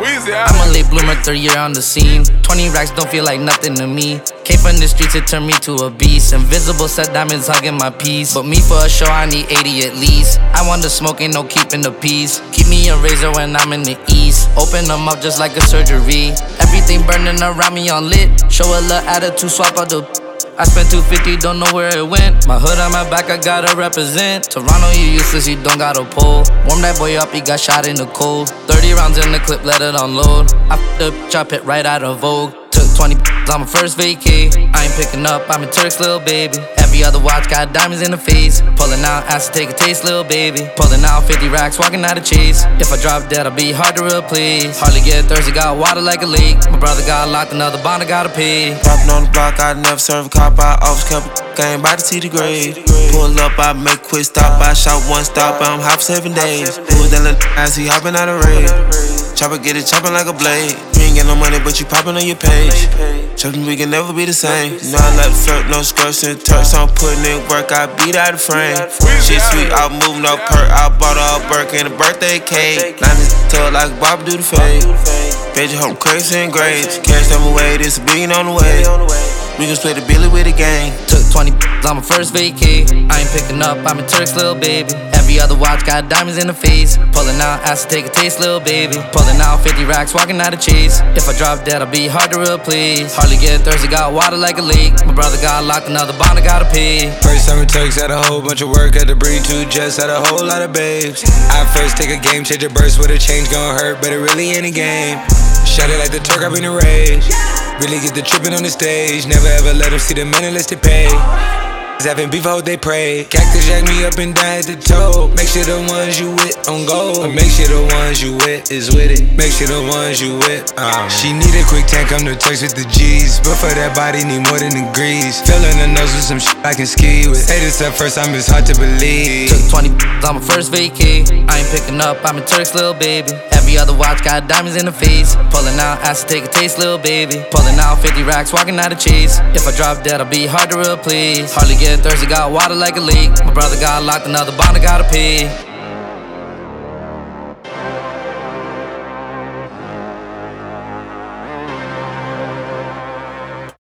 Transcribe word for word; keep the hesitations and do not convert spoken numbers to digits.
I'm a late bloomer, third year on the scene. Twenty racks don't feel like nothing to me. Came from the streets, it turned me to a beast. Invisible set diamonds hugging my piece. But me for a show, I need eighty at least. I want the smoke, ain't no keeping the peace. Keep me a razor when I'm in the east. Open them up just like a surgery. Everything burning around me on lit. Show a little attitude, swap out the I spent two fifty, don't know where it went. My hood on my back, I gotta represent. Toronto, you useless, you don't got a pole. Warm that boy up, he got shot in the cold. Thirty rounds in the clip, let it unload. I f***ed the bitch, I pit right out of Vogue. Took twenty on my first vacay. I ain't picking up, I'm a Turk's little baby. Every other watch got diamonds in the face. Pulling out, asked to take a taste, little baby. Pulling out fifty racks, walking out of chase. If I drop dead, I'll be hard to replace. Hardly get thirsty, got water like a lake. My brother got locked, another bond I gotta pay. Poppin' on the block, I never serve a cop. I always kept a game by the T to grade. Pull up, I make quick stop. I shot one stop, I'm hop seven days. Who's that little ass, he hopping out of raid. Chopper get it chopping like a blade. You ain't get no money, but you popping on your page. Chopping, we can never be the same. You know I like to flirt, no skirts and turks. I'm putting in work, I beat out the frame. Shit sweet, I move no perk. I bought her a Burke and a birthday cake. Line this tug like Bob do the fade. Page home crazy and grades. Cash them away, this a billion on the way. We can split the billy with the gang. Took twenty on my first vacay. I ain't picking up, I'm a Turk's little baby. Every other watch got diamonds in the face. Pulling out, asked to take a taste, little baby. Pulling out fifty racks, walking out of chase. If I drop dead, I'll be hard to replace. Hardly get thirsty, got water like a lake. My brother got locked, another bond I gotta pay. First time it Turks, had a whole bunch of work. Had to breed two jets, had a whole lot of babes. I first take a game, change a burst with a change gon' hurt, but it really ain't a game. Shot it like the Turk, I been a rage. Really get the trippin' on the stage. Never ever let them see the men unless they pay. Having beef, I hope they pray. Cactus jack me up and down at the toe. Make sure the ones you with on go. Make sure the ones you with is with it. Make sure the ones you with. Um. She need a quick tank, I'm the Turks with the G's. But for that body, need more than degrees. Filling the nose with some shit I can ski with. Hey, this at first time, it's hard to believe. Took twenty on my first vacay. I ain't picking up, I'm a Turk's little baby. Every other watch got diamonds in the face. Pulling out, asked to take a taste, little baby. Pulling out fifty racks, walking out of chase. If I drop dead, I'll be hard to replace. Hardly get thirsty, got water like a lake. My brother got locked, another bond I gotta pay.